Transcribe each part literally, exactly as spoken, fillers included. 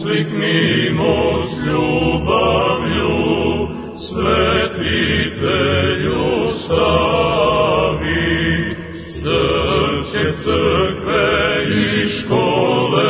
Usliknimo s ljubavlju, svetitelju stavi, srce crkve i škole,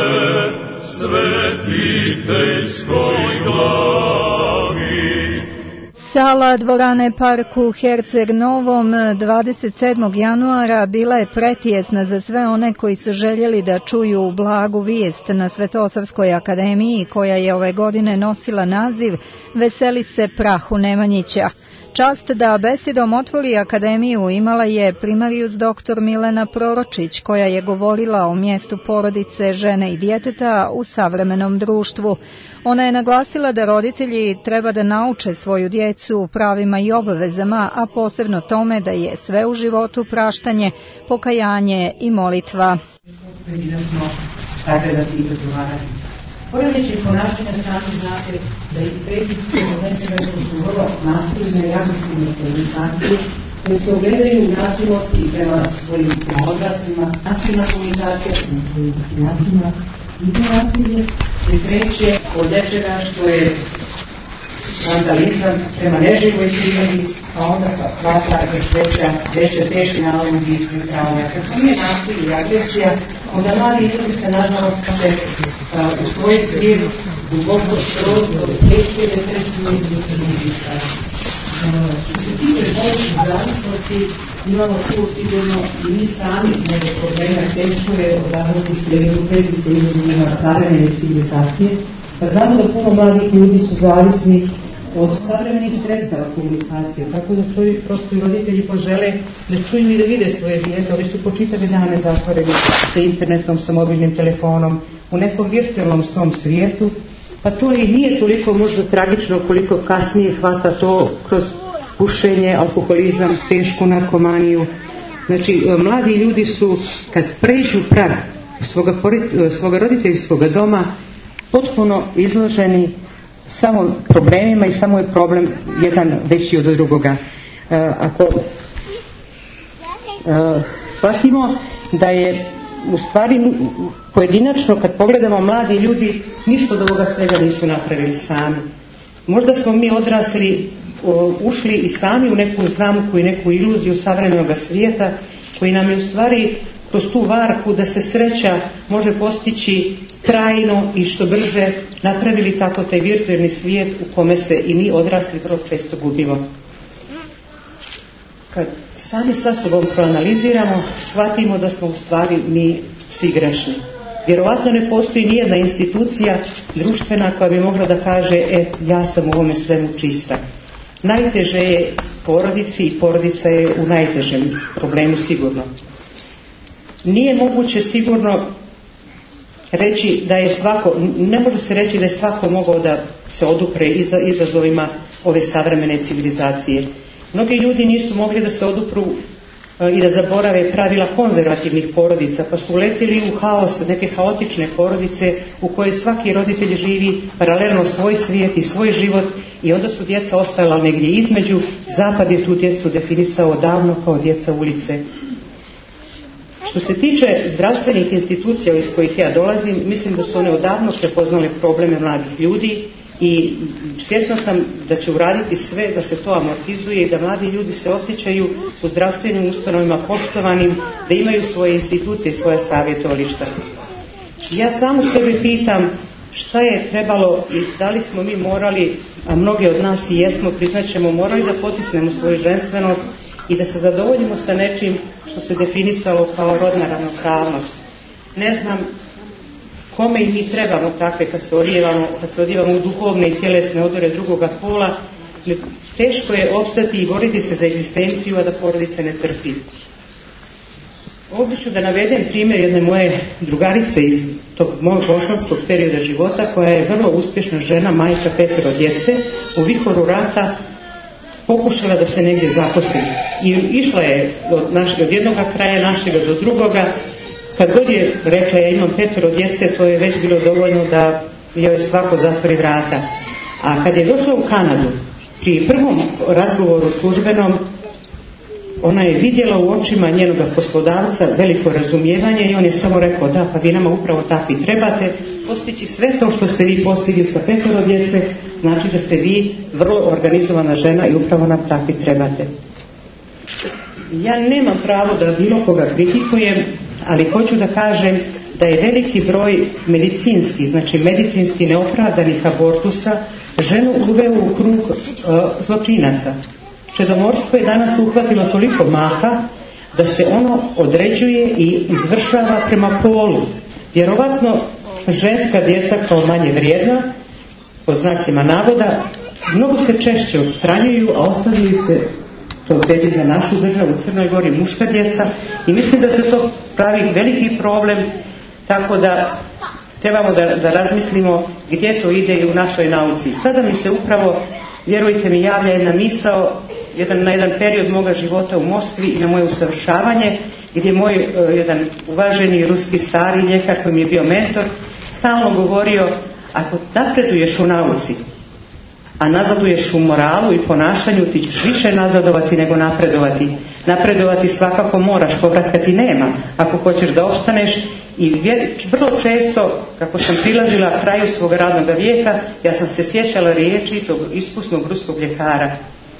svetiteljskoj glavi. Sala dvorane Park u Herceg Novom dvadeset sedmog januara bila je pretjesna za sve one koji su željeli da čuju blagu vijest na Svetosavskoj akademiji, koja je ove godine nosila naziv Veseli se prahu Nemanjića. Čast da besedom otvori akademiju imala je primarijus doktor Milena Proročić, koja je govorila o mjestu porodice, žene i djeteta u savremenom društvu. Ona je naglasila da roditelji treba da nauče svoju djecu pravima i obavezama, a posebno tome da je sve u životu praštanje, pokajanje i molitva. Poremećaj ponašanja sami znate da i predsjednice od nečega što su vrlo nasilne i agresivne komunikacije, koje se ogledaju u nasilnosti prema svojim odraslima, nasilna komunikacija prema svojim načinima i to nasilje se kreće od nečega što je vandalizam prema neživoj prirodi, a onda hvata se sveća veće teške nalog i iskrivljavanja. Kad to nije nasilje i agresija, onda mladi ljudi se nažalost se u svoj svijet duboko strozu od teške depresije i depresije. Što se tiče bolesti zavisnosti, imamo tu sigurno i mi sami nego problema teško je odavljati slijedu predi se izazovima savremene civilizacije. Pa znamo da puno mladih ljudi su zavisni od savremenih sredstava komunikacije, tako da čuju, prosto i roditelji požele da čuju i da vide svoje dijete, ali su po čitave dane zatvoreni sa internetom, sa mobilnim telefonom, u nekom virtualnom svom svijetu, pa to i nije toliko možda tragično koliko kasnije hvata to kroz pušenje, alkoholizam, tešku narkomaniju. Znači, mladi ljudi su, kad pređu prag svoga, svoga roditeljskoga doma, potpuno izloženi samo problemima i samo je problem jedan veći od drugoga. E, ako e, shvatimo da je u stvari pojedinačno, kad pogledamo, mladi ljudi ništa od ovoga svega nisu napravili sami. Možda smo mi odrasli o, ušli i sami u neku zamku i neku iluziju savremenog svijeta, koji nam je u stvari kroz tu varku da se sreća može postići trajno i što brže napravili tako taj virtualni svijet u kome se i mi odrasli vrlo često gubimo. Kad sami sa sobom proanaliziramo, shvatimo da smo u stvari mi svi grešni. Vjerovatno ne postoji nijedna institucija društvena koja bi mogla da kaže e, ja sam u ovome svemu čista. Najteže je porodici i porodica je u najtežem problemu sigurno. Nije moguće sigurno reći da je svako, ne može se reći da je svako mogao da se odupre iza, izazovima ove savremene civilizacije. Mnogi ljudi nisu mogli da se odupru i da zaborave pravila konzervativnih porodica, pa su uletili u haos neke haotične porodice u kojoj svaki roditelj živi paralelno svoj svijet i svoj život i onda su djeca ostajala negdje između. Zapad je tu djecu definisao davno kao djeca ulice. Što se tiče zdravstvenih institucija iz kojih ja dolazim, mislim da su one odavno prepoznale probleme mladih ljudi i svjesna sam da će uraditi sve da se to amortizuje i da mladi ljudi se osjećaju u zdravstvenim ustanovima poštovanim, da imaju svoje institucije i svoje savjetovališta. Ja samo sebe pitam šta je trebalo i da li smo mi morali, a mnogi od nas i jesmo, priznaćemo, morali da potisnemo svoju ženstvenost i da se zadovoljimo sa nečim što se definisalo kao rodna ravnopravnost. Ne znam kome i mi trebamo takve kad se odjevamo, kad se odjevamo u duhovne i tjelesne odore drugoga pola. Teško je opstati i boriti se za egzistenciju, a da porodica ne trpi. Ovdje ću da navedem primjer jedne moje drugarice iz tog mojeg bosanskog perioda života, koja je vrlo uspješna žena, majka petero djece, u vihoru rata pokušala da se negdje zaposli. I išla je od, naš, od jednog kraja našega do drugoga. Kad god je rekla ja imam petero djece, to je već bilo dovoljno da joj svako zatvori vrata. A kad je došla u Kanadu, pri prvom razgovoru službenom, ona je vidjela u očima njenoga poslodavca veliko razumijevanje i on je samo rekao da, pa vi nama upravo takvi trebate, postići sve to što ste vi postigli sa petoro djece, znači da ste vi vrlo organizovana žena i upravo nam takvi trebate. Ja nemam pravo da bilo koga kritikujem, ali hoću da kažem da je veliki broj medicinski, znači medicinski neopravdanih abortusa ženu uveo u krug uh, zločinaca. Čedomorstvo je danas uhvatilo toliko maha da se ono određuje i izvršava prema polu. Vjerovatno ženska djeca kao manje vrijedna, po znacima navoda, mnogo se češće odstranjuju, a ostavljaju se, to vrijedi za našu državu u Crnoj Gori, muška djeca, i mislim da se to pravi veliki problem, tako da trebamo da, da razmislimo gdje to ide i u našoj nauci. Sada mi se upravo, vjerujte mi, javlja jedna misao, jedan, na jedan period moga života u Moskvi i na moje usavršavanje, gdje moj uh, jedan uvaženi ruski stari ljekar koji mi je bio mentor stalno govorio, ako napreduješ u nauci, a nazaduješ u moralu i ponašanju, ti ćeš više nazadovati nego napredovati. Napredovati svakako moraš, povratka ti nema ako hoćeš da opstaneš. I vrlo često, kako sam prilazila kraju svog radnog vijeka, ja sam se sjećala riječi tog iskusnog ruskog ljekara.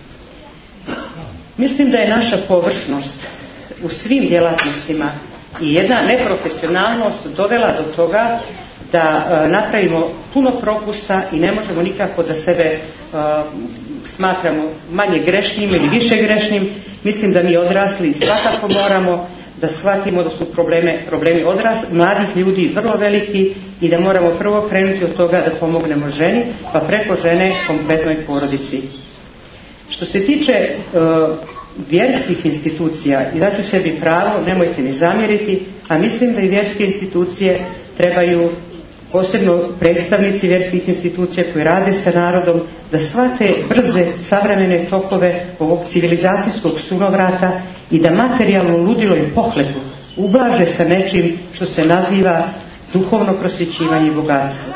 Mislim da je naša površnost u svim djelatnostima i jedna neprofesionalnost dovela do toga da uh, napravimo puno propusta i ne možemo nikako da sebe uh, smatramo manje grešnim ili više grešnim. Mislim da mi odrasli svakako moramo da shvatimo da su probleme, problemi odras, mladih ljudi vrlo veliki i da moramo prvo krenuti od toga da pomognemo ženi, pa preko žene kompletnoj porodici. Što se tiče uh, vjerskih institucija, i daću sebi pravo, nemojte mi zamjeriti, a mislim da i vjerske institucije trebaju, posebno predstavnici vjerskih institucija koji rade sa narodom, da shvate brze savremene tokove ovog civilizacijskog sunovrata i da materijalno ludilo i pohlepu ublaže sa nečim što se naziva duhovno prosvjećivanje i bogatstvo.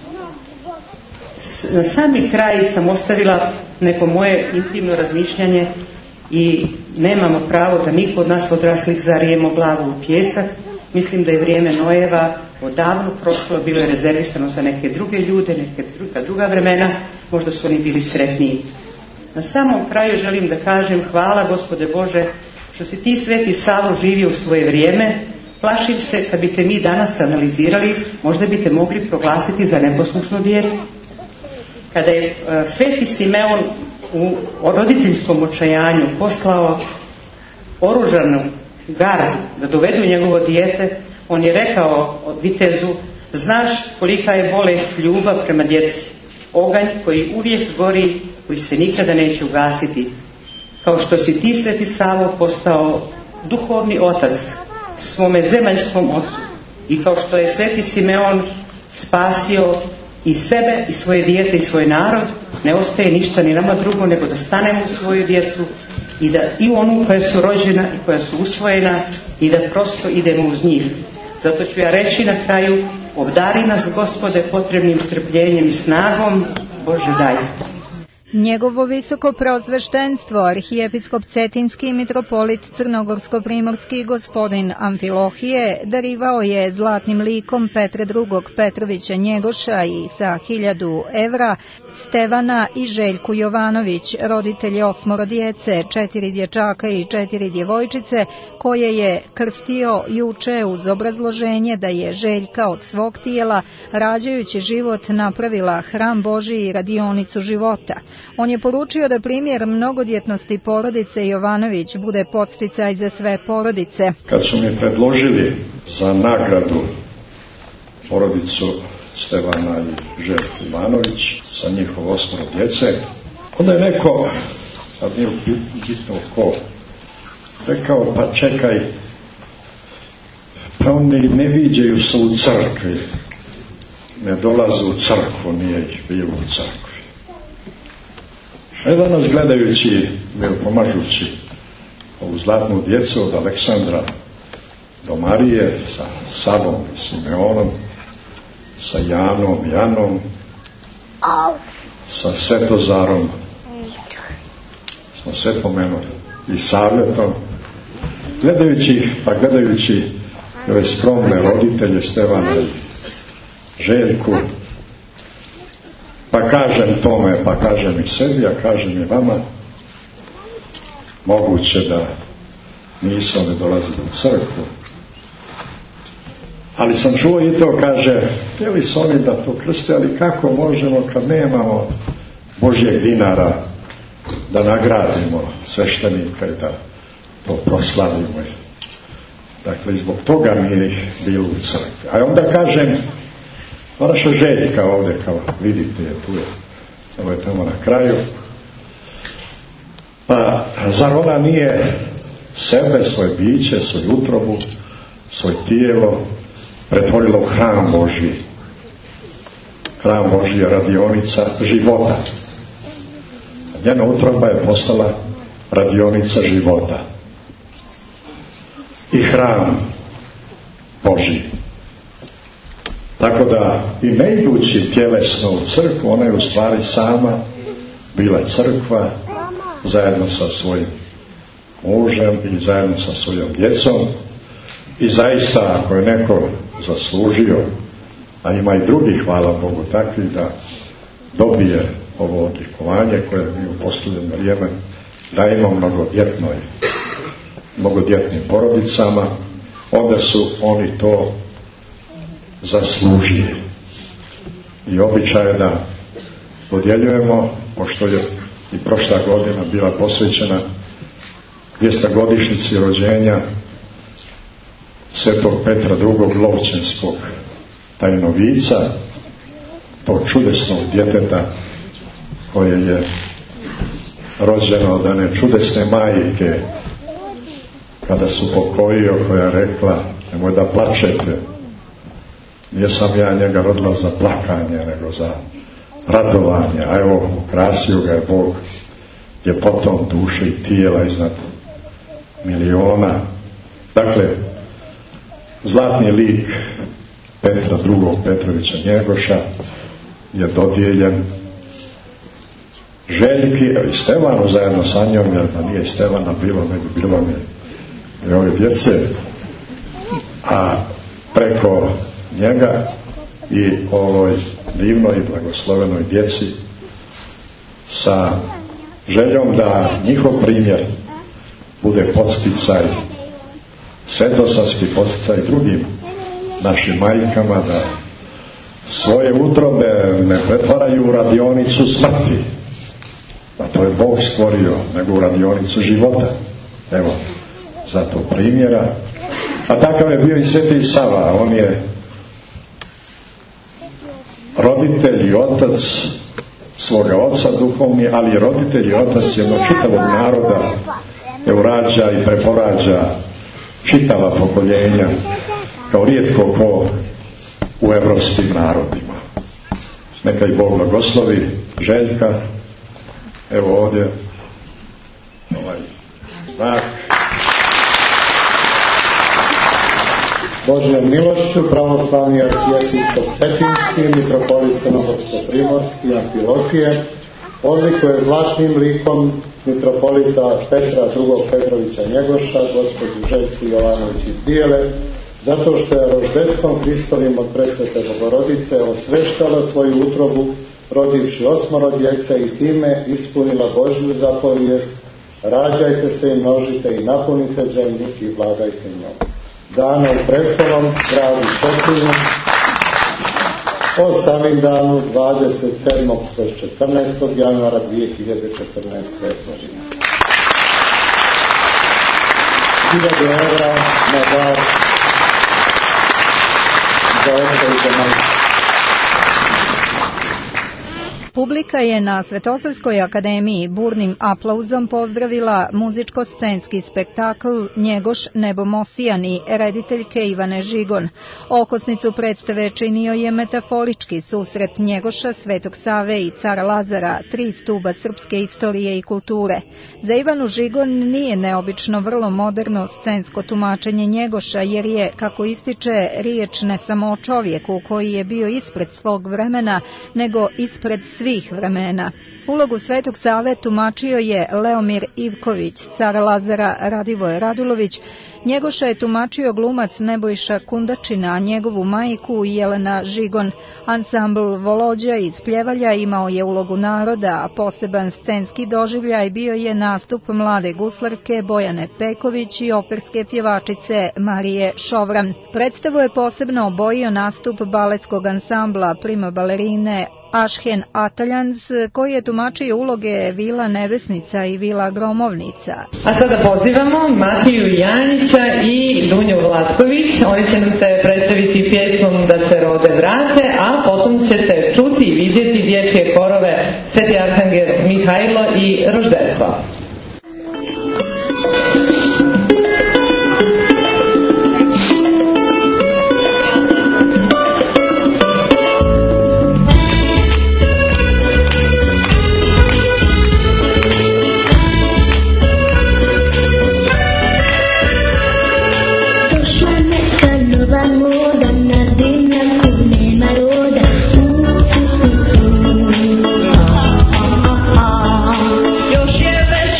Na sami kraj sam ostavila neko moje intimno razmišljanje i nemamo pravo da niko od nas odraslih zarijemo glavu u pijesak. Mislim da je vrijeme Noeva odavno prošlo, bilo je rezervisano za neke druge ljude, neke druga, druga vremena, možda su oni bili sretniji. Na samom kraju želim da kažem hvala Gospode Bože što si ti Sveti Savo živio u svoje vrijeme. Plašim se kad biste mi danas analizirali, možda biste mogli proglasiti za neposlušno dijete. Kada je uh, Sveti Simeon u roditeljskom očajanju poslao oružanu gardu da dovedu njegovo dijete, on je rekao od vitezu, znaš kolika je bolest ljubav prema djeci, oganj koji uvijek gori, koji se nikada neće ugasiti. Kao što si ti, Sveti Savo, postao duhovni otac svome zemaljskom ocu i kao što je Sveti Simeon spasio i sebe i svoje dijete i svoj narod, ne ostaje ništa ni nama drugo nego da stanemo u svoju djecu i da i onu koja su rođena i koja su usvojena i da prosto idemo uz njih. Zato ću ja reći na kraju, obdari nas Gospode potrebnim strpljenjem i snagom, Bože daj. Njegovo visoko preosveštenstvo, arhijepiskop Cetinski i mitropolit Crnogorsko-primorski gospodin Amfilohije darivao je zlatnim likom Petra drugog Petrovića Njegoša i sa hiljadu evra Stevana i Željku Jovanović, roditelji osmoro djece, četiri dječaka i četiri djevojčice, koje je krstio juče uz obrazloženje da je Željka od svog tijela, rađajući život, napravila hram Božiji i radionicu života. On je poručio da primjer mnogodjetnosti porodice Jovanović bude podsticaj za sve porodice. Kad su mi predložili za nagradu porodicu Stevana i Željku Jovanović sa njihovo osmoro djece, onda je neko, sad nije upitao ko, rekao, pa čekaj, pa oni ne viđaju se u crkvi, ne dolaze u crkvu, nije ih bilo u crkvi. E danas gledajući, pomažući ovu zlatnu djecu od Aleksandra do Marije, sa Savom i Simeonom, sa Janom, Janom, sa Svetozarom, smo sve pomenuli. i savjetom, gledajući, pa gledajući ove skromne roditelje Stevana i Željku, pa kažem tome, pa kažem i sebi, a kažem i vama, moguće da nisu oni dolazili u crkvu, ali sam čuo i to, kaže, htjeli su oni da to krste, ali kako možemo kad nemamo Božjeg dinara da nagradimo sveštenika i da to proslavimo. Dakle, i zbog toga mi ih bilo u crkvi. A onda kažem, naša Željka ovdje, kao vidite je tu, je, ovo je tamo na kraju, pa zar ona nije sebe, svoje biće, svoju utrobu, svoje tijelo pretvorila u hram Božji? Hram Božji je radionica života. Njena utroba je postala radionica života i hram Božji. Tako da i ne idući tjelesno u crkvu, ona je u stvari sama bila crkva zajedno sa svojim mužem i zajedno sa svojom djecom. I zaista, ako je neko zaslužio, a ima i drugi, hvala Bogu, takvi da dobije ovo odlikovanje koje mi u posljednje vrijeme dajemo mnogodjetnoj mnogodjetnim porodicama, onda su oni to zaslužili. I običaj je da podjeljujemo, pošto je i prošla godina bila posvećena dvjesto-godišnjici rođenja Svetog Petra drugog Lovćenskog tajnovica, tog čudesnog djeteta koje je rođeno od one čudesne majke kada su pokojio, koja je rekla, nemoj da plačete, nisam ja njega rodila za plakanje, nego za radovanje, a evo ukrasio ga je Bog ljepotom duše i tijela iznad miliona. Dakle, zlatni lik Petra drugog Petrovića Njegoša je dodijeljen Željki i Stevanu zajedno sa njom, jer da nije Stevana bilo, ne bi bilo mi i ove djece, a preko njega i ovoj divnoj i blagoslovenoj djeci sa željom da njihov primjer bude podsticaj, svetosavski podsticaj drugim našim majkama da svoje utrobe ne pretvaraju u radionicu smrti, a to je Bog stvorio, nego u radionicu života. Evo, zato primjera. A takav je bio i Sveti Sava. On je roditelj i otac svoga oca duhovni, ali i roditelj i otac jednog čitavog naroda, evo rađa i preporađa čitava pokoljenja kao rijetko ko u evropskim narodima. Neka i Bog blagoslovi Željka, evo ovdje ovaj znak. Božjom milošću pravoslavni arhijepiskop Cetinski, mitropolit Crnogorsko-primorski Amfilohije, odlikuje zlatnim likom mitropolita Petra drugog Petrovića Njegoša, gospođu Željku Jovanović iz Bijele, zato što je roždestvom Hristovim od presvete Bogorodice osveštala svoju utrobu, rodivši osmoro djece i time ispunila Božju zapovijest: rađajte se i množite i napunite zemlju i vladajte njom. Dana u Prestolom gradu Čepinu o samim danu dvadeset sedmog do četrnaestog januara dvije hiljade četrnaeste godine. Hiljadu evra na dar za oca i za majku. Publika je na Svetosavskoj akademiji burnim aplauzom pozdravila muzičko-scenski spektakl Njegoš nebo Mosijan i rediteljke Ivane Žigon. Okosnicu predstave činio je metaforički susret Njegoša, Svetog Save i cara Lazara, tri stuba srpske istorije i kulture. Za Ivanu Žigon nije neobično vrlo moderno scensko tumačenje Njegoša, jer je, kako ističe, riječ ne samo o čovjeku koji je bio ispred svog vremena, nego ispred svih vremena. Ulogu Svetog Save tumačio je Leomir Ivković, car Lazara Radivoje Radulović, Njegoša je tumačio glumac Nebojša Kundačina, a njegovu majku Jelena Žigon. Ansambl Volođa iz Pljevalja imao je ulogu naroda, a poseban scenski doživljaj bio je nastup mlade guslarke Bojane Peković i operske pjevačice Marije Šovran. Predstavu je posebno obojio nastup baletskog ansambla Prima balerine Ašhen Ataljans, koji je tumačio uloge Vila Nebesnica i Vila Gromovnica. A sada pozivamo Matiju Janića i Dunju Vlatković. Oni će nam se predstaviti pjesmom Da se rode vrate, a potom ćete čuti i vidjeti dječje korove Sveti Arhangel Mihajlo i Roždestvo. Još je već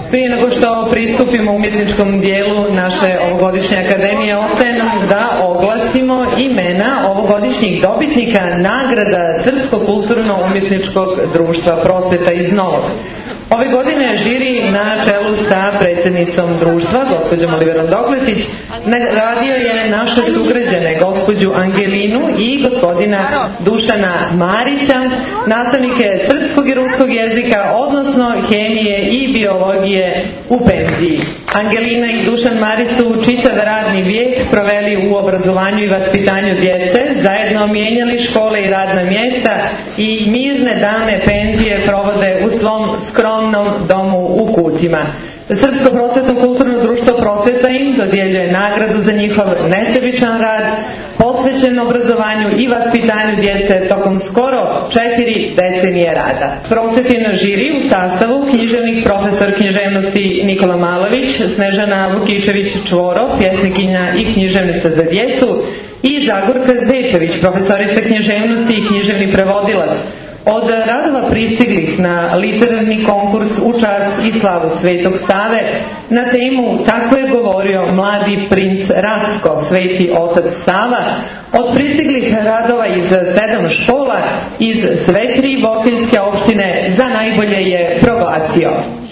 Prije nego što pristupimo umjetničkom dijelu naše ovogodišnje akademije, ostaje nam da oglasimo imena ovogodišnjih dobitnika nagrada Srpskog kulturno-umjetničkog društva Prosveta iz Novog. Ove godine žiri na čelu sa predsjednicom društva, gospođom Oliverom Dokletić, nagradio je naše sugrađane, gospođu Angelinu i gospodina Dušana Marića, nastavnike srpskog i ruskog jezika, odnosno hemije i biologije u penziji. Angelina i Dušan Marić su čitav radni vijek proveli u obrazovanju i vaspitanju djece, zajedno mijenjali škole i radna mjesta i mirne dane penzije provode u svom skromnom domu u Kutima. Srpsko prosvetno kulturno društvo Prosveta im dodjeljuje nagradu za njihov nesebičan rad, posvećen obrazovanju i vaspitanju djece tokom skoro četiri decenije rada. Prosvetino žiri u sastavu književnih profesor književnosti Nikola Malović, Snežana Vukičević-Čvoro, pjesnikinja i književnica za djecu, i Zagorka Zdečević, profesorica književnosti i književni prevodilac. Od radova pristiglih na literarni konkurs u čast i slavu Svetog Save na temu Tako je govorio mladi princ Rastko, Sveti otac Sava, od pristiglih radova iz sedam škola iz sve tri bokeljske opštine za najbolje je proglasio.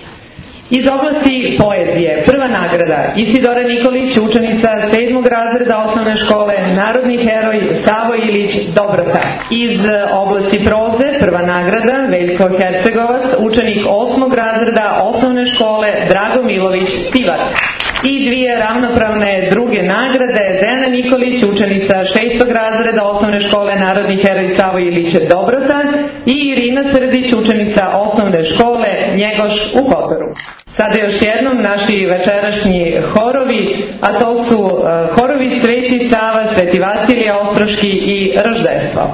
Iz oblasti poezije prva nagrada Isidora Nikolić, učenica sedmog razreda osnovne škole, narodni heroj Savo Ilić Dobrota. Iz oblasti proze prva nagrada Veljko Hercegovac, učenik osmog razreda osnovne škole Drago Milović Tivac. I dvije ravnopravne druge nagrade Dejana Nikolić, učenica šestog razreda osnovne škole, narodni heroj Savo Ilić Dobrota, i Irina Srdić, učenica osnovne škole Njegoš u Kotoru. Sada još jednom naši večerašnji horovi, a to su uh, horovi Sveti Sava, Sveti Vasilije Ostroški i Roždestvo.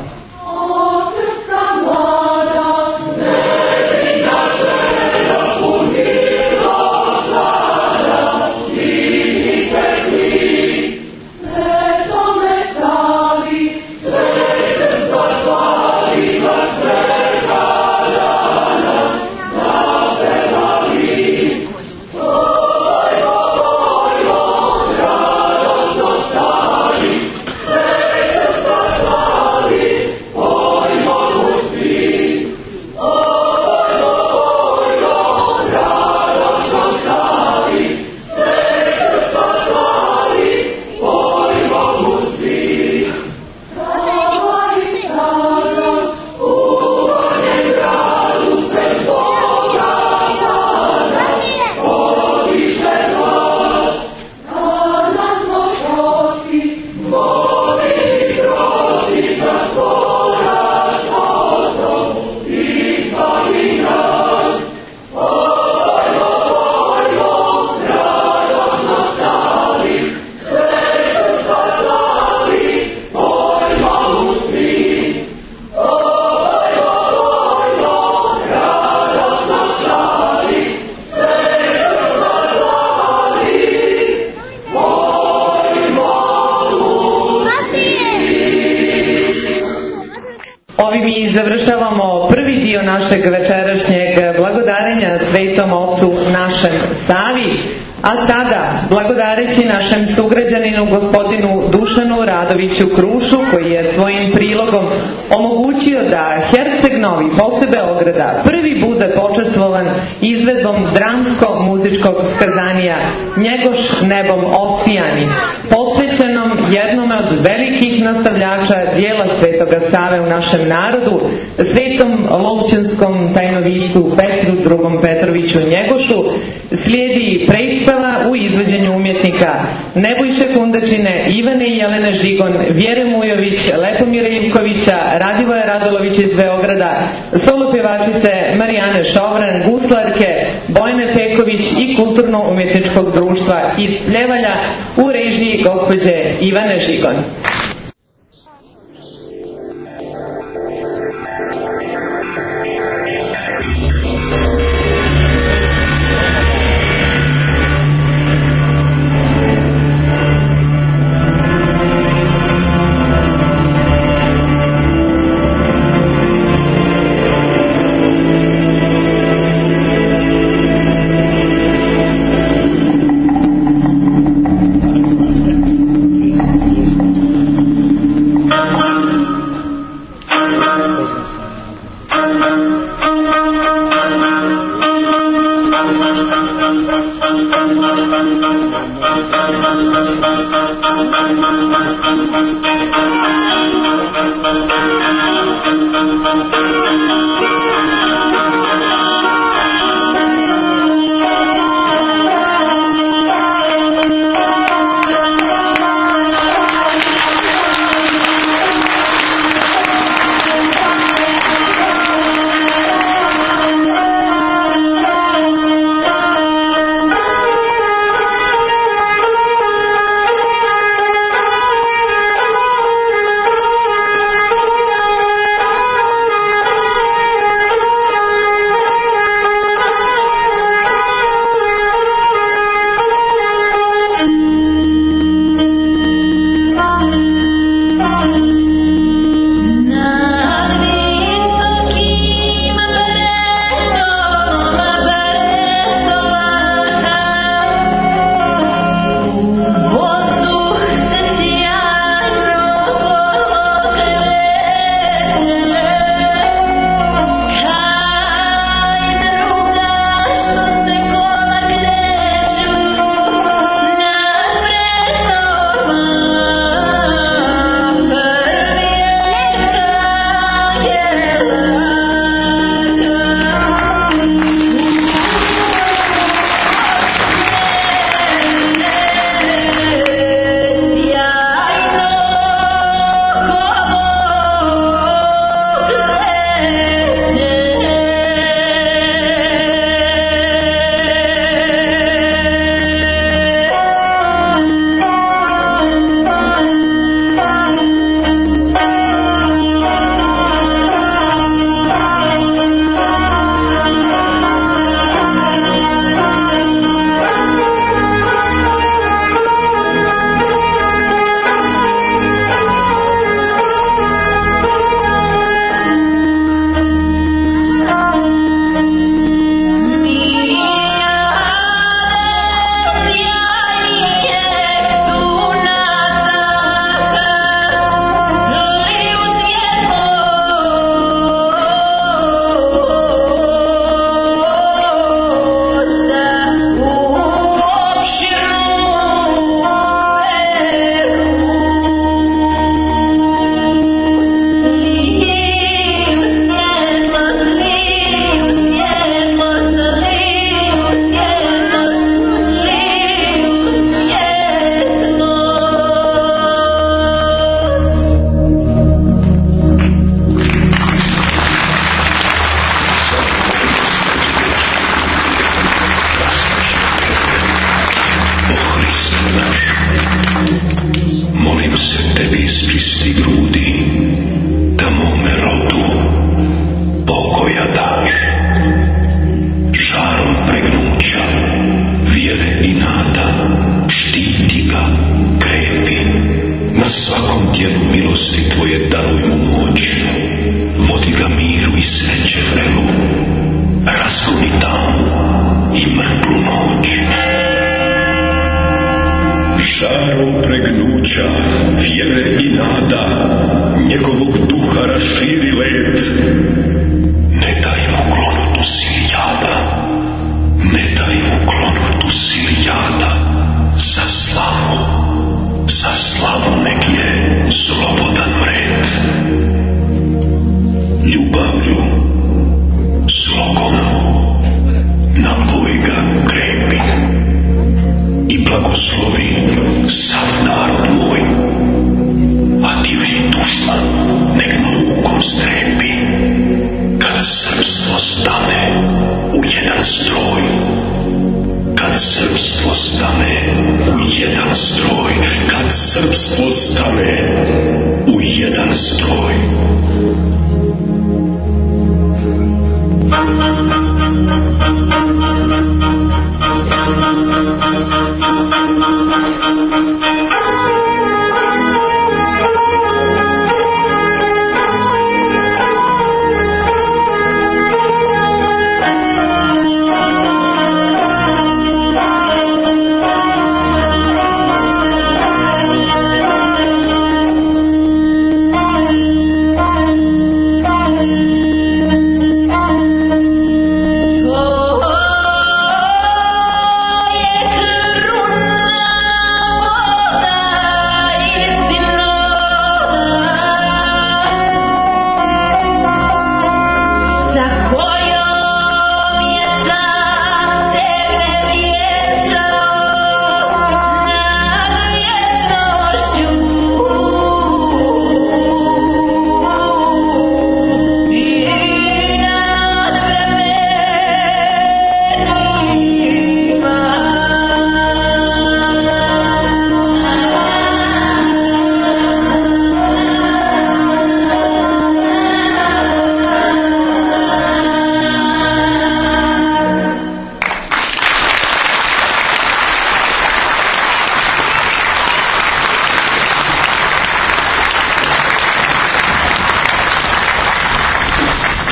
Završavamo prvi dio našeg večerašnjeg blagodarenja Svetom Ocu našem Savi, a sada, blagodareći našem sugrađaninu gospodinu Dušanu Radoviću Krušu, koji je svojim prilogom omogućio da Herceg Novi posle Beograda prvi bude počastvovan izvedbom dramsko-muzičkog skazanija Njegoš nebom osvijani, posvećenom jednome od velikih nastavljača dijela Svetoga Save u našem narodu, svetom lovčanskom tajnovistu Petru drugom Petroviću Njegošu, slijedi predstava u izvođenju umjetnika Nebojše Kundačine, Ivane i Jelene Žigon, Vjere Mujović, Lepomira Ivkovića, Radivoja Radolovića iz Beograda, solo pjevačice Marijane Šovran, guslarke Bojane Peković i kulturno-umjetničkog društva iz Pljevalja u režiji gospođe Ivane Žigon.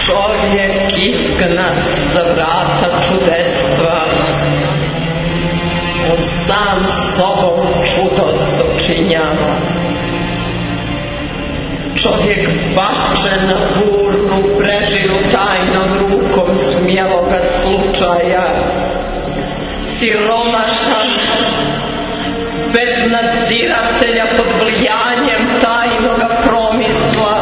Čovjek izgnat za vrata čudestva, on sam sobom čudo sačinjava. Čovjek bačen na burnu, preživu tajnom rukom smjeloga slučaja, siromašan, bez nadziratelja pod vlajanjem tajnoga promisla.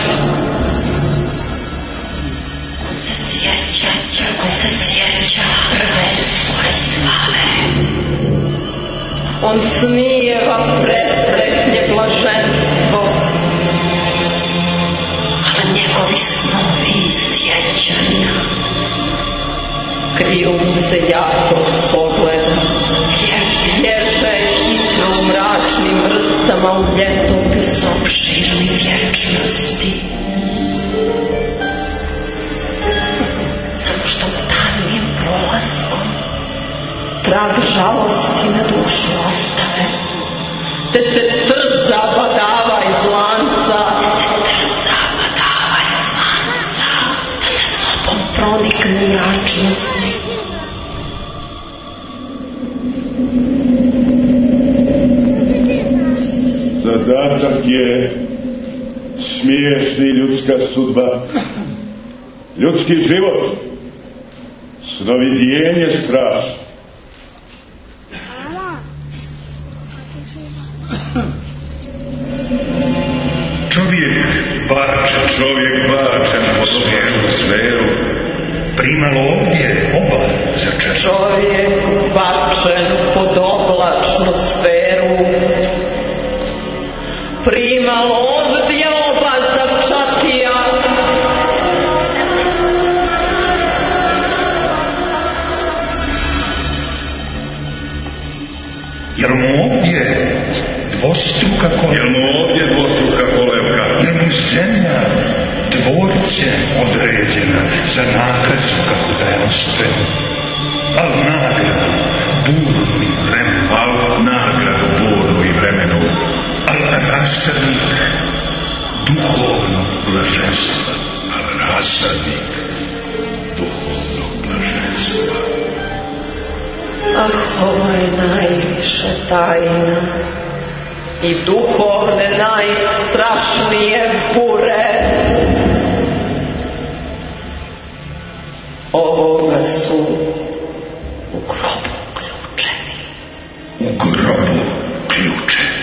On se sjeća, on se sjeća prve svoje slave. On snijeva presretnje blaženstvo, ali njegovi snovi i sjećanja kriju mu se jako od pogleda, bježe hitro u mračnim vrstama u ljetopisu opširni vječnosti. Samo što tamnim prolaskom trag žalosti na dušu ostave, te se trza badava iz lanca, te se trza badava iz lanca, da se sobom pronikne mračnosti. Zadatak je smiješni ljudska sudba, ljudski život, snovidijenje strašno. Čovjek bačen, čovjek bačen po sferu, sferu, primalo ovdje oba za čas. Čovjek bačen pod oblačnu sferu, primalo ovdje oba za čatija. Jel mu ovdje dvostruka kolevka? Jel mu ovdje dvostruka kolevka? Jel mu zemlja dvorce određena za nakazu kako da je ostao? Al nagradu burnu i vremenu. Al nagradu burnu i vremenu. Al rasadnik duhovnog blaženstva. Al rasadnik duhovnog blaženstva. Ah, ovo je najviše tajna i duhovne najstrašnije bure. Ovoga su u grobu ključeni. U grobu ključeni.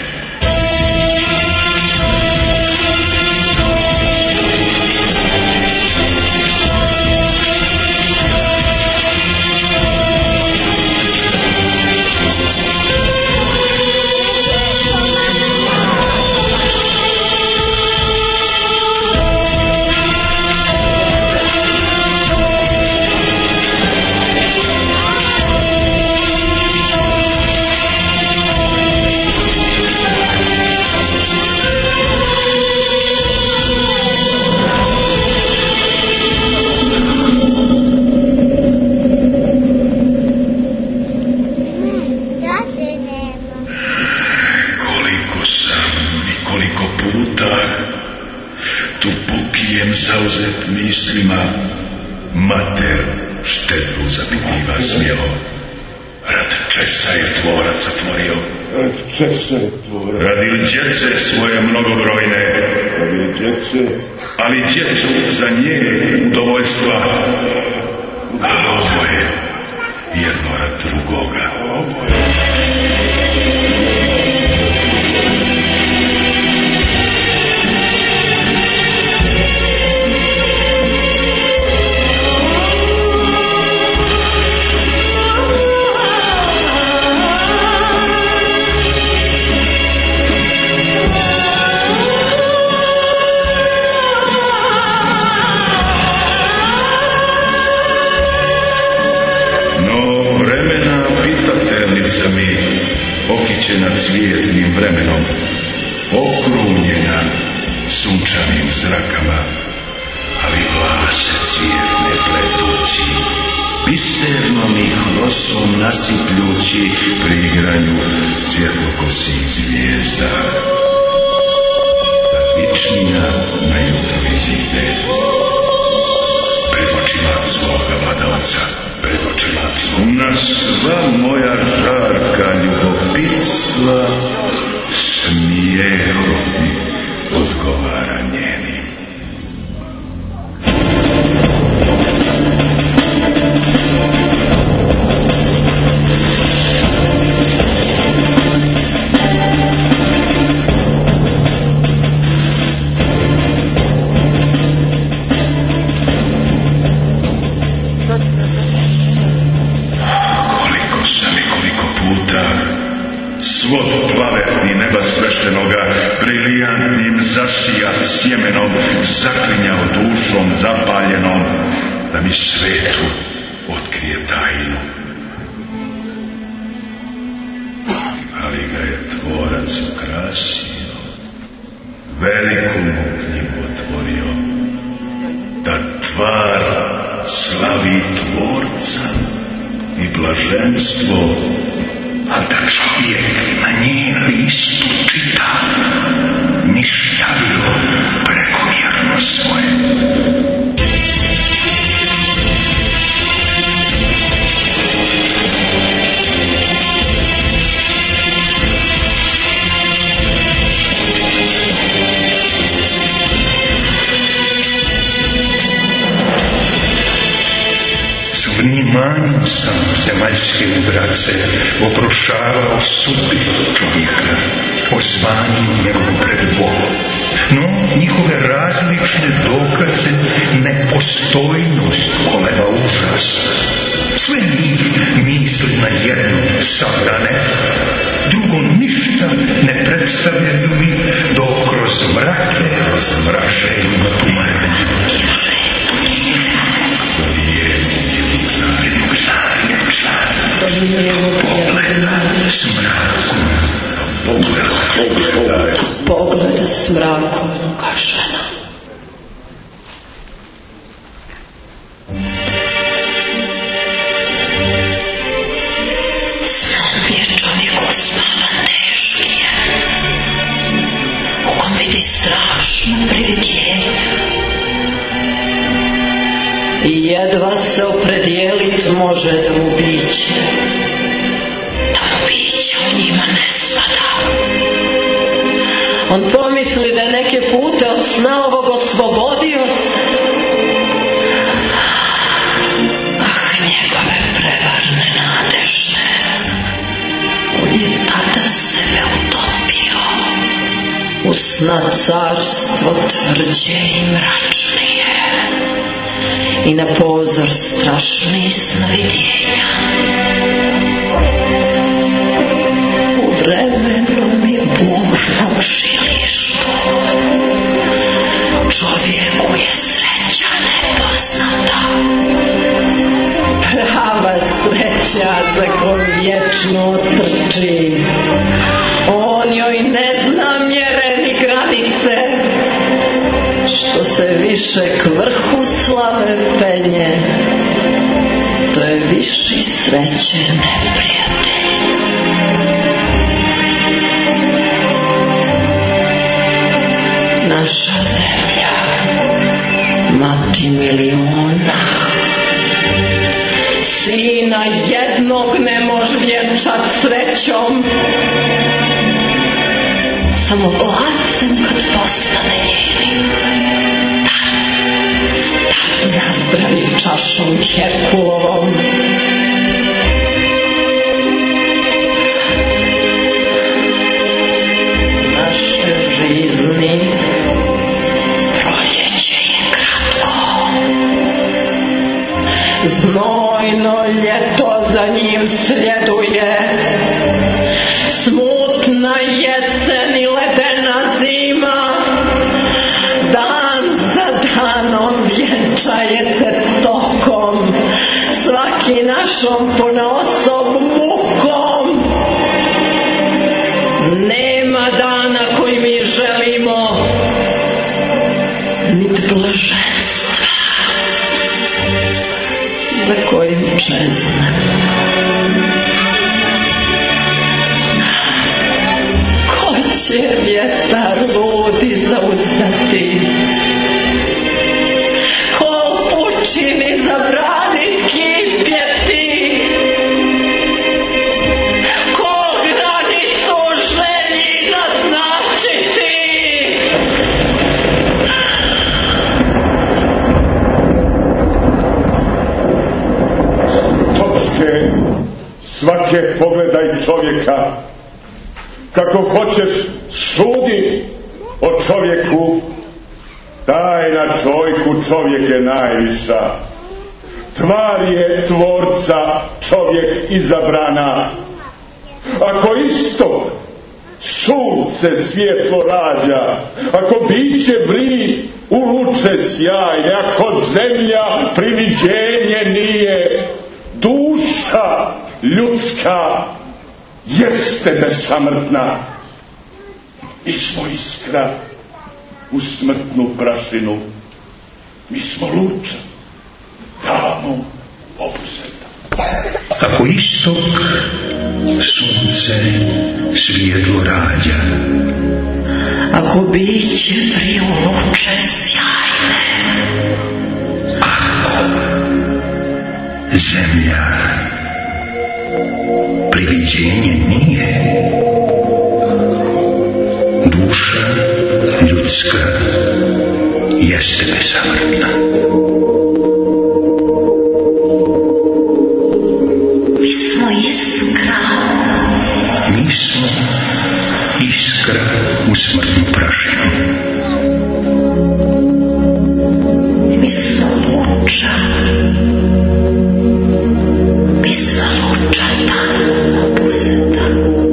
Zauzet mislima mater štedru zapitiva smjelo. Rad česa je tvorac zatvorio. Rad česa je tvorac. Radi djece svoje mnogobrojne. Radi djece. Ali djecu za nje udovoljstva. Ali ovo je jedno rad drugoga. Ovo je. Okićena cvijetnim vremenom, okrunjena sunčanim zrakama, ali vlase cvijetne pletući, bisernom ih rosom nasipljući pri igranju svjetlokosih zvijezda. Ta vičnija na jutro izide. svoga vladavca pred očima. Na sva moja žarka ljubopitstva smijehom mi odgovara njenim. Svod plavetni neba sveštenoga, brilijantnim zasijat sjemenom, zaklinjao dušom zapaljenom, da mi svetu otkrije tajnu. Ali ga je tvorac ukrasio, veliku mu knjigu otvorio, da tvar slavi tvorca i blaženstvo, a da čovjek na njen listu čita ništavilo prekomjerno svoje. Vnimanjem sam zemaljske udrace oprošavao sudbi čovjeka, ozvanjem njegovom pred Bogom. No, njihove različne dokaze nepostojnost koleba užas. Sve njih misli na jedno sabrane, drugo ništa ne predstavljaju mi, dok kroz mrake razmražaju na tumarenju. Pogleda s mrakom ugašena. Snom je čovjeku uspavan teški, u kom vidi strašno prividjenje. I jedva se opredijelit može da mu biće. Da mu biće u njima ne spada. On pomisli da je neke pute od sna ovog oslobodio se. Ah, njegove prevarne nadežde. On je tada sebe utopio. U sna carstvo tvrđe i mračnije. I na pozor strašnih snovidjenja. U vremenom i bužnom žilištu čovjeku je sreća nepoznata. Prava sreća za koju vječno trči. On joj ne zna mjere ni granice. Što se više k vrhu slave penje, to je viši sreće neprijatelj. Naša zemlja, mati miliona, sina jednog ne mož vjenčat srećom, samo vladcem kad postane njenim. Nazdravi čašom Herkulovom. Naše žizni proljeće je kratko. Znojno ljeto za njim sljeduje. Smutna jesen i ledena zima. Dan za danom vjenčaje se tokom, svaki našom ponaosob mukom. Nema dana koji mi želimo, nit blaženstva za kojim čeznemo. Ko će vjetar ludi zauzdati? Ko pučini zabraniti? snage, pogledaj čovjeka. Kako hoćeš, sudi o čovjeku, daj na čovjeku, čovjek je najviša. Tvar je tvorca, čovjek izabrana. Ako istok sunce svjetlo rađa, ako biće vri u luče sjajne, ako zemlja priviđenje nije, duša ljudska jeste besamrtna. Mi smo iskra u smrtnu prašinu, mi smo luča davno obuzeta. Ako istok sunce svjetlo rađa, ako biće vri u luče sjajne, ako zemlja priviđenje nije, duša ljudska jeste besamrtna. mi smo iskra. Mi smo iskra u smrtnu prašinu. Mi smo luča. Mi smo luča tamo obuzeta.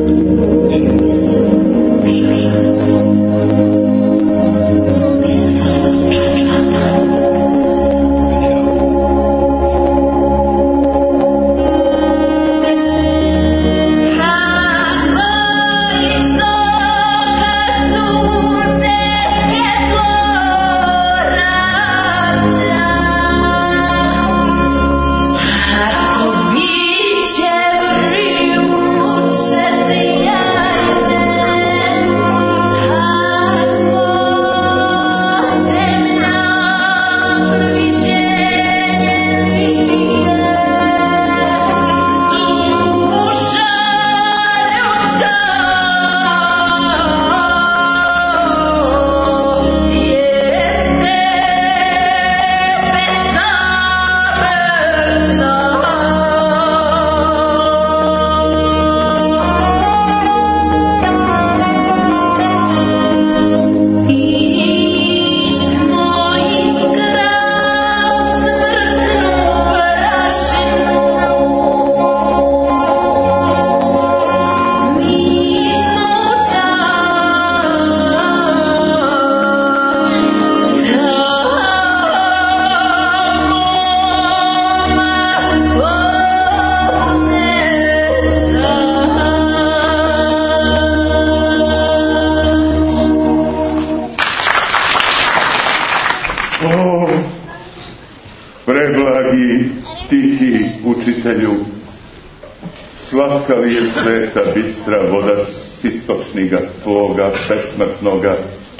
Slatka li je sveta, bistra voda s istočniga tvoga besmrtnoga?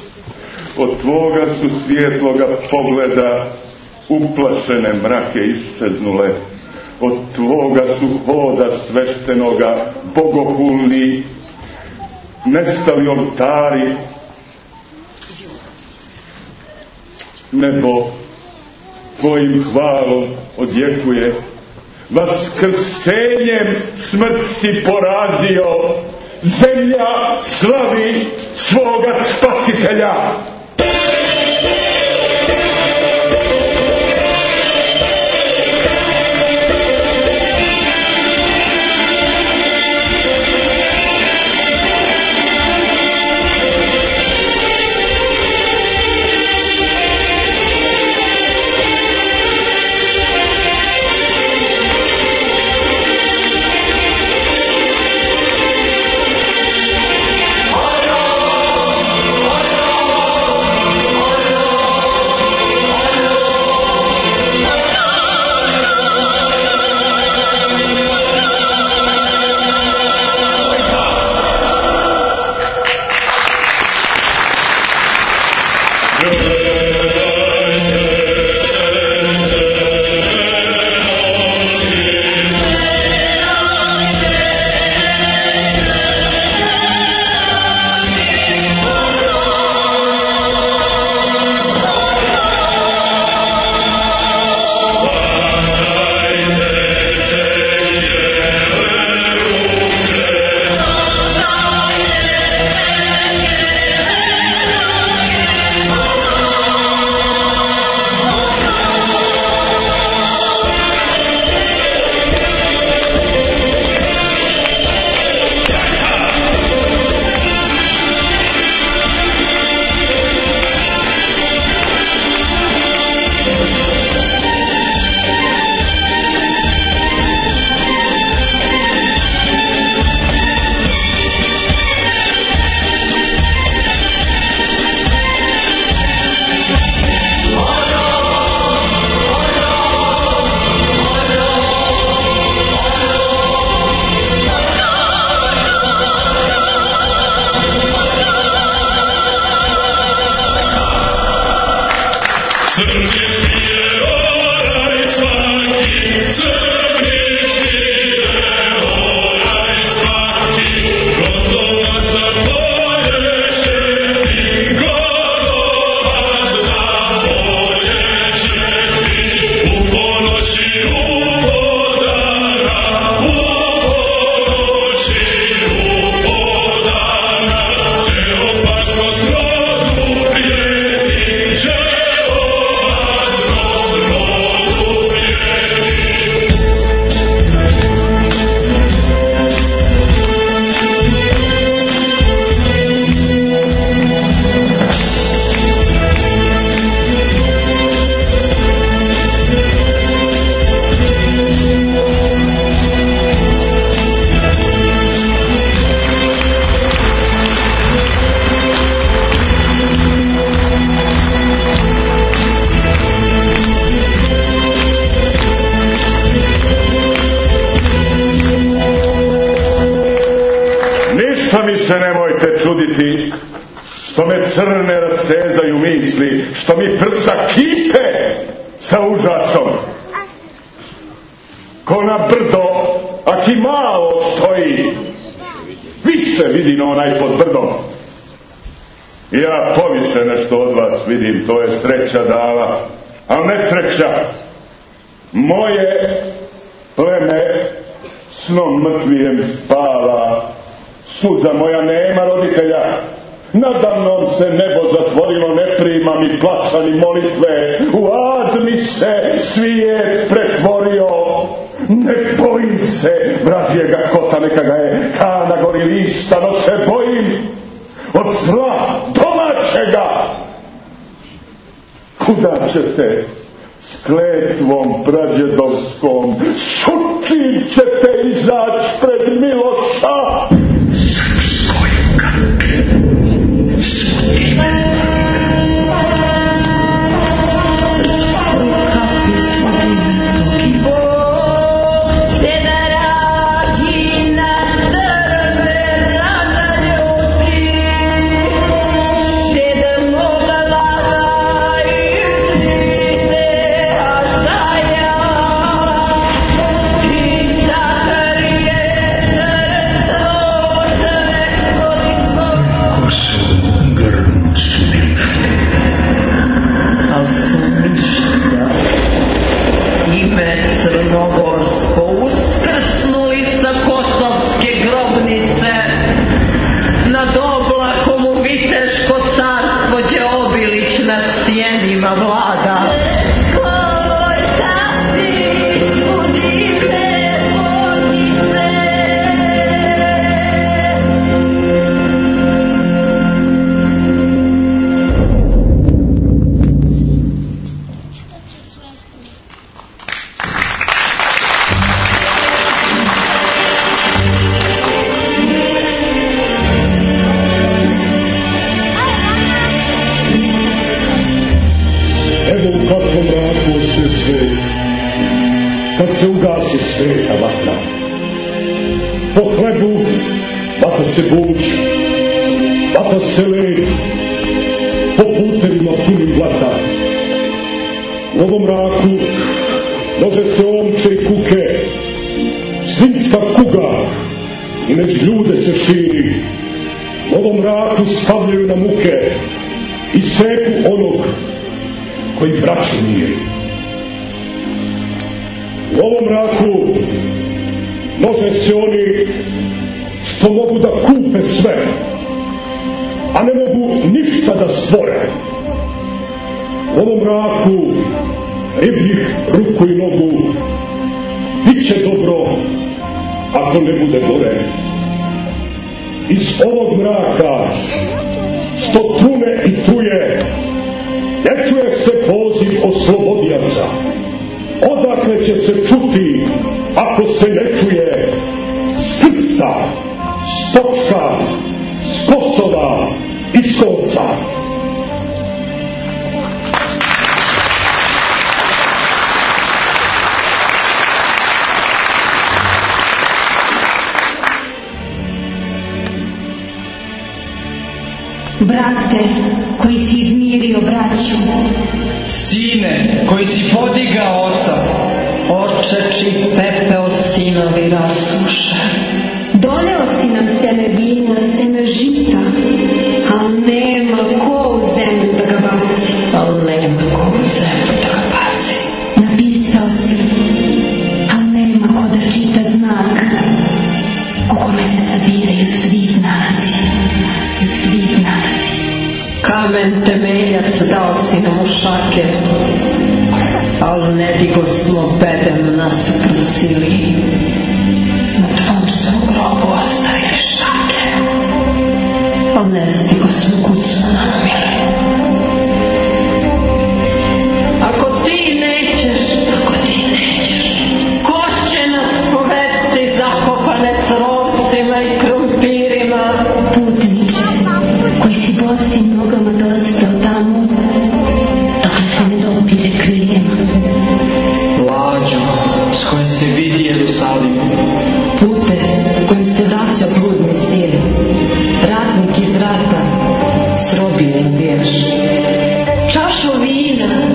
Od tvoga su svjetloga pogleda uplašene mrake iščeznule. Od tvoga su hoda sveštenoga bogohulni nestali oltari. Nebo tvojim hvalom odjekuje. Vaskrsenjem smrt si porazio, zemlja slavi svoga spasitelja. crne rastezaju misli, što mi prsa kipe sa užasom. Ko na brdo, aki malo stoji, više vidim onaj pod brdom. Ja poviše nešto od vas vidim, to je sreća dala, ali nesreća. Moje pleme snom mrtvijem spava, suza moja nema roditelja, nadamnom se nebo zatvorilo, ne prima mi plaća ni molitve, u ad mi se svijet pretvorio. Ne bojim se vražjega kota, neka ga je kana gori lista, no se bojim od zla domaćega. Kuda ćete s kletvom prađedovskom, šučim ćete izaći pred Miloša? Srpskoj kapi smutime. Srpskoj kapi smutime. Crnogorsko uskrsnuli sa Kosovske grobnice, nad oblakom u Viteško carstvo gdje Obilić nad sjenima vlada. Kad se ugasi sveta vatra, po hlebu vata se buč, vata se led, po putevima punim blata. U ovom mraku može se omče i kuke, svinjska kuga i među ljude se širi. U ovom mraku stavljaju na muke i seku onog koji braću miri. U ovom mraku može se oni što mogu da kupe sve, a ne mogu ništa da stvore. U ovom mraku ribljih ruku i nogu bit će dobro ako ne bude gore. Iz ovog mraka što trune i truje ne čuje se poziv oslobodioca. Odakle će se čuti ako se ne čuje s Krsta, s Točka, s Kosova i s Kolca? Brate, koji si izmirio braću, sine, koji si podigao oca, oče čiji pepeo sinovi rasuše, doneo si nam seme vina, seme žita, al nema ko u zemlju da ga baci, al nema ko u zemlju da ga baci. Napisao si, al nema ko da čita znak, u kome se sabiraju svi znaci, svi znaci. Kamen temeljac dao si nam u šake, al ne digo smo bedem nasuprot sili. Na tvom se u grobu ostavili šake, al ne stigo smo kuću namili. Ako ti nećeš, ako ti nećeš, ko će nas povesti zakopane s rovcima i krumpirima? Putniče, koji si bosim nogama dostao tamo, dokle se ne dopire kriljima. Lađo, s kojim se vidi Jerusalim. Pute kojim se vraća bludni sin, ratnik iz rata, s robijem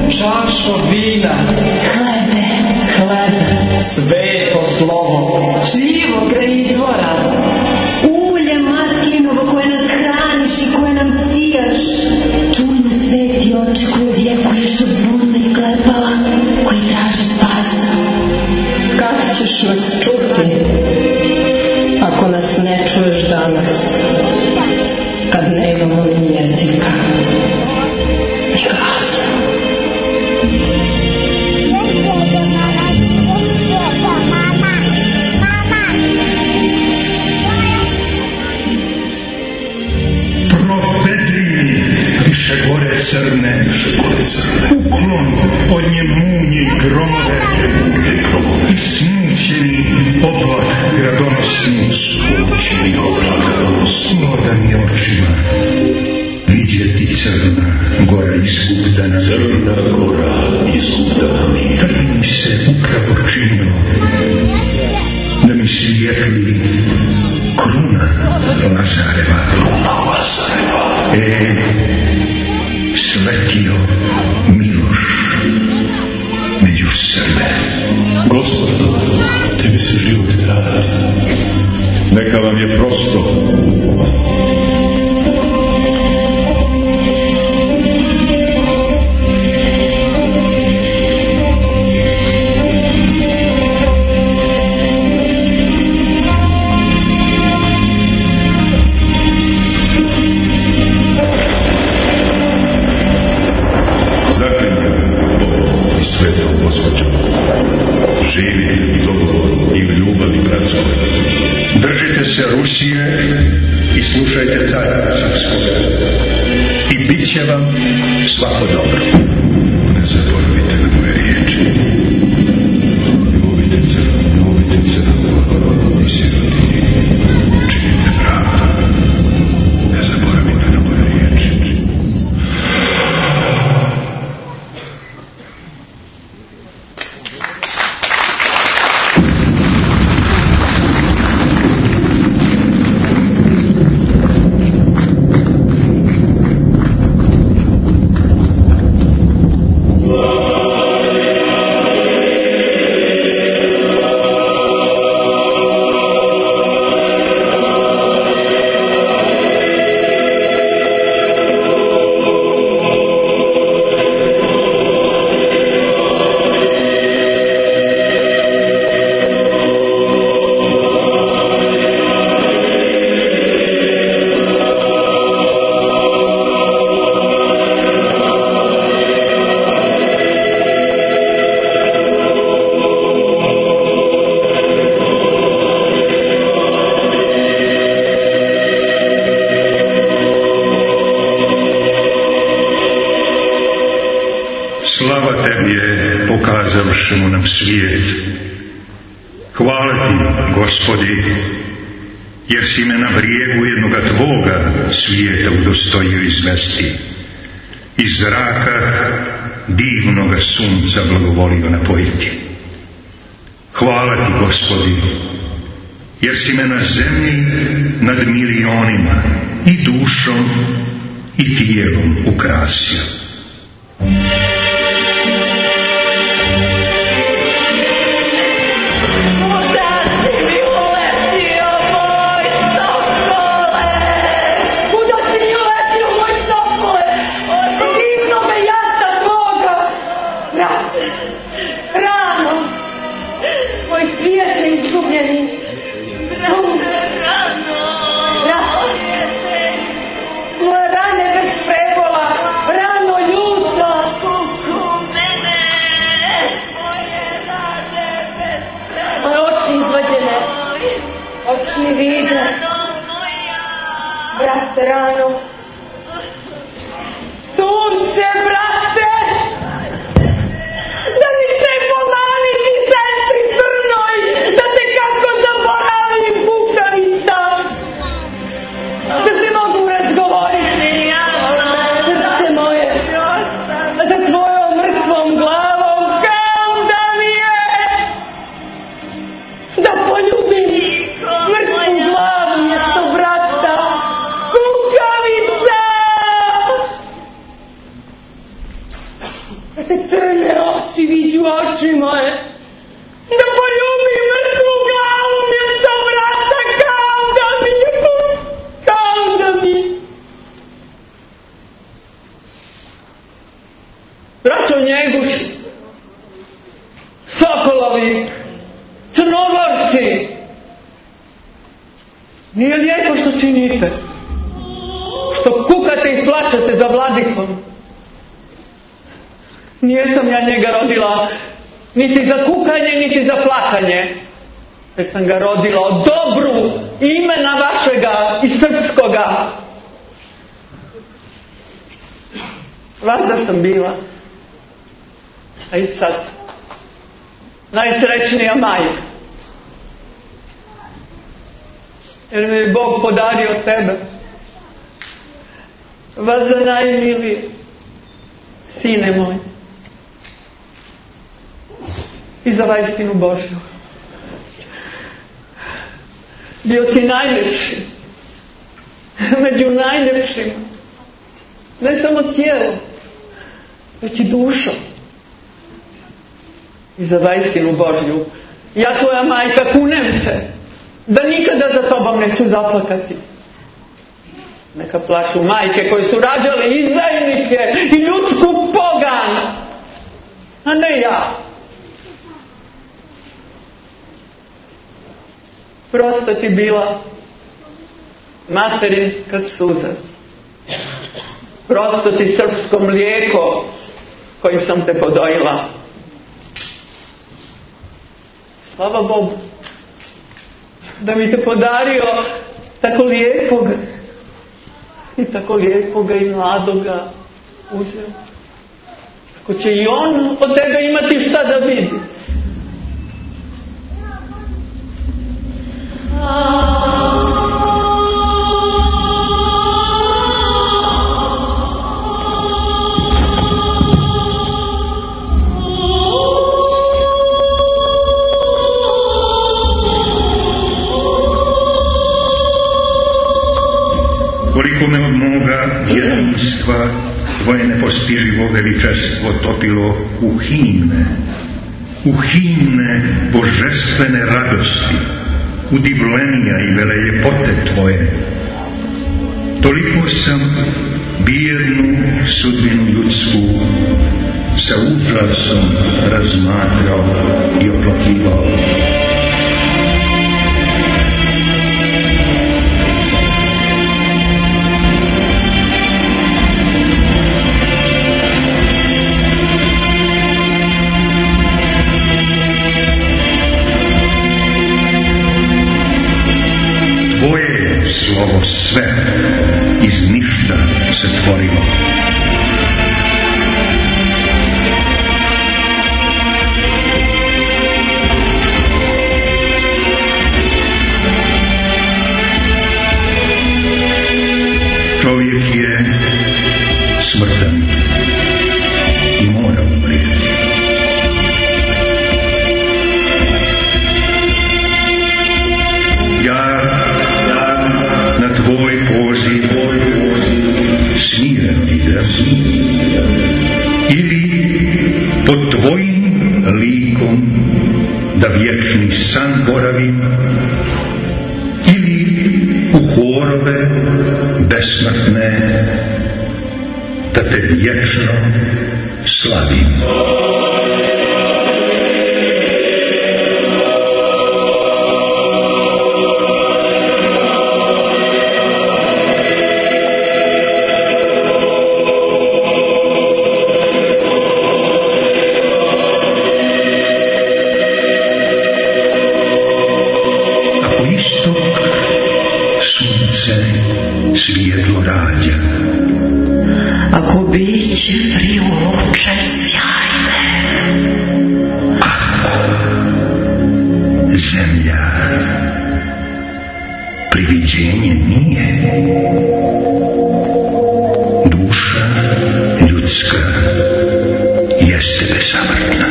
čašo vina, Hlebe, hleb, sveto slovo, živo kraj izvora, ulje maslinovo koje nas hraniš i koje nam sijaš. Čuj me, sveti oče, koji odjekuješ od zvona i klepala, koji traže spasa. kad ćeš nas čuti, ako nas ne čuješ danas, kad ne imamo ni jezika, ni glasa. Provedrini više gore crne, uklon od nje munje i gromove, i smućeni oblak gradonosni, smućeni oblak slodani očima, vidjeti crna gora izgubdana, crna gora izgubdana mi, da bi mi se upravo činilo, da mi svijetli kruna Lazareva, kruna Lazareva, e, sletio Miloš među Srbe. Gospodo, tebi se život trati. Neka vam je prosto. Živite u dogovoru i u ljubavi, bratsko. Držite se Rusije i slušajte cara srpskoga. I bit će vam svako dobro. Ne zaboravite na moje riječi. Ljubite crno, ljubite crno i sirotinji. Činite pravdu. Ne zaboravite na moje riječi. Slava tebi je pokazavšemu nam svijet. Hvala ti, Gospodi, jer si me na brijegu jednoga tvoga svijeta udostojio izvesti. Iz zraka divnoga sunca blagovolio napojiti. Hvala ti, Gospodi, jer si me na zemlji nad milionima i dušom i tijelom ukrasio. Rano da te crne oči viđu oči moje, da poljubim mrtvu glavu mjesto vrata, kao da mi, kao da mi. Braćo Njeguši, Sokolovi, Crnogorci, nije lijepo što činite, što kukate i plačete za vladikom. Nijesam ja njega rodila niti za kukanje, niti za plakanje, jer sam ga rodila od dobru imena vašega i srpskoga. Vazda sam bila, a i sad najsrećnija majka, jer mi je Bog podario tebe, vazda najmiliji sine moj, i za vajstinu Božju. Bio si najljepši, među najljepšima, ne samo tijelo, već i dušom. I za vajstinu Božju, ja tvoja majka, kunem se da nikada za tobom neću zaplakati. Neka plaću majke koje su rađale izdajnike i ljudsku pogana, a ne ja. Prosta ti bila materinska suza, prosto ti srpsko mlijeko kojim sam te podojila. Slava Bogu da mi te podario tako lijepoga i tako lijepoga i mladoga uzeo. Ako će i on od tebe imati šta da vidi. Koliko me od moga jedinstva tvoje nepostiživo veličestvo topilo u himne, u himne božestvene radosti, u divlenija i vele ljepote tvoje. Toliko sam bijednu sudbinu ljudsku sa užasom razmatrao i oplakivao. Tvoje slovo sve iz ništa se tvorilo. Čovjek je smrtan i mora umrijeti. Ja na tvoj poziv, tvoj poziv smiren idem, ili pod tvojim likom da vječni san boravim, ili u horove besmrtne da te vječno slavim. Svijetlo rađa. Ako biće priuče sjajne, ako zemlja priviđenje nije, duša ljudska jeste besamrtna.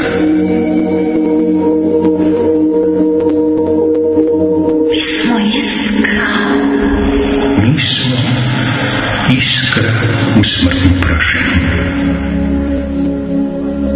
mi smo iskra. Mi smo iskra u smrtnu prašinu.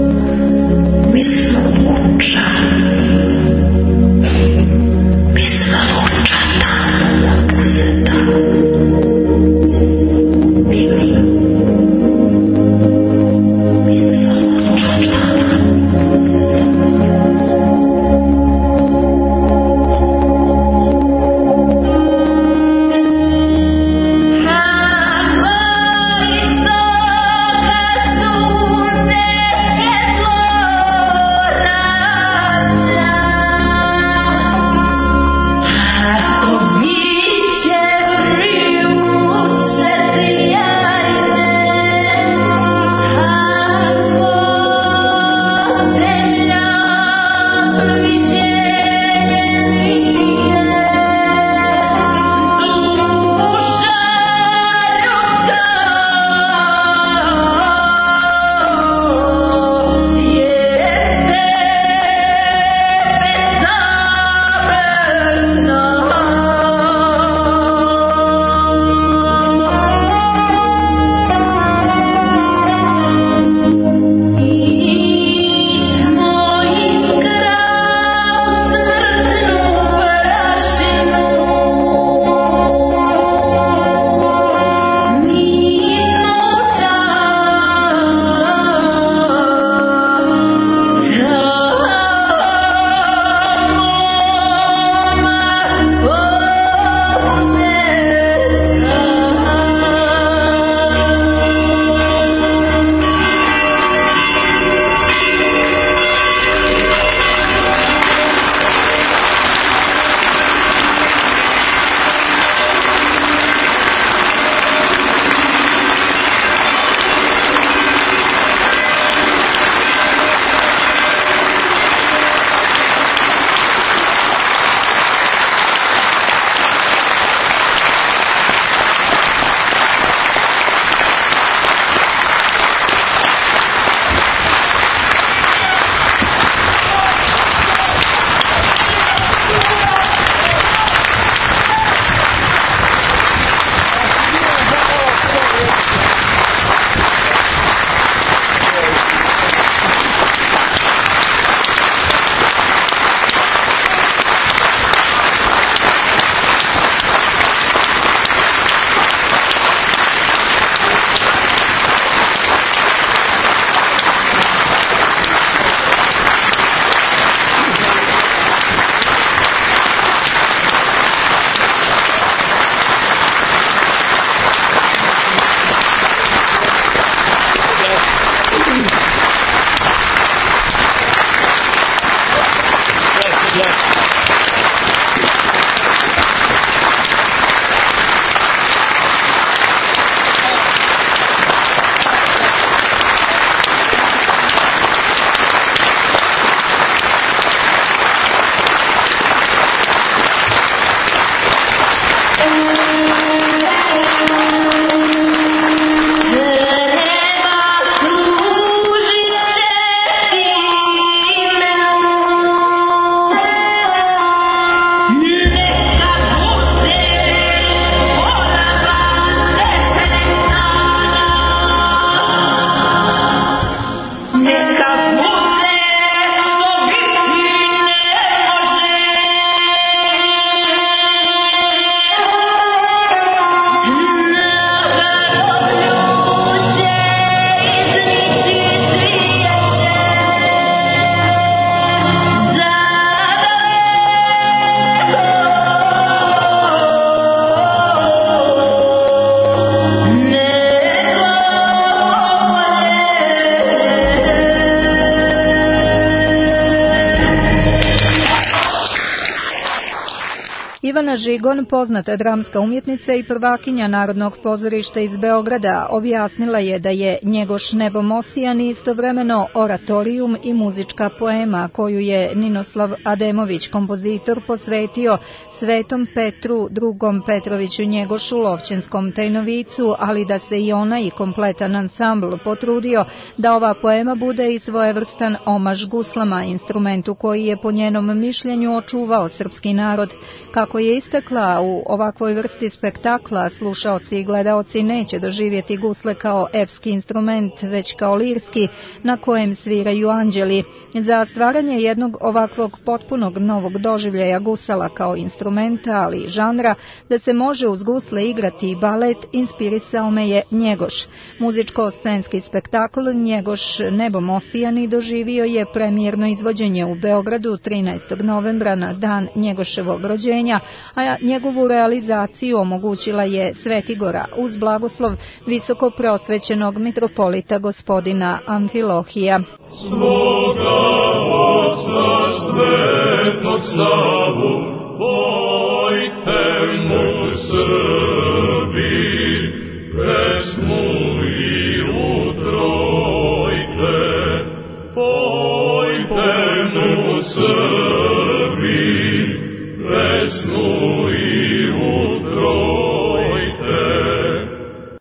Ivana Žigon, poznata dramska umjetnica i prvakinja Narodnog pozorišta iz Beograda, objasnila je da je Njegoš nebom osijan istovremeno oratorijum i muzička poema koju je Ninoslav Ademović, kompozitor, posvetio Svetom Petru drugom Petroviću Njegošu, Lovćenskom Tajnovicu, ali da se i ona i kompletan ansambl potrudio da ova poema bude i svojevrstan omaž guslama, instrumentu koji je po njenom mišljenju očuvao srpski narod. Kako je istakla, u ovakvoj vrsti spektakla slušaoci i gledaoci neće doživjeti gusle kao epski instrument, već kao lirski na kojem sviraju anđeli. Za stvaranje jednog ovakvog potpunog novog doživljaja gusala kao instrumenta, ali i žanra, da se može uz gusle igrati i balet, inspirisao me je Njegoš. Muzičko-scenski spektakl Njegoš nebom osijani doživio je premijerno izvođenje u Beogradu trinaestog novembra na dan Njegoševog rođenja, a njegovu realizaciju omogućila je Svetigora uz blagoslov visoko preosvećenog mitropolita gospodina Amfilohija. Svoga Oca Svetog Savu, bojte mu srce.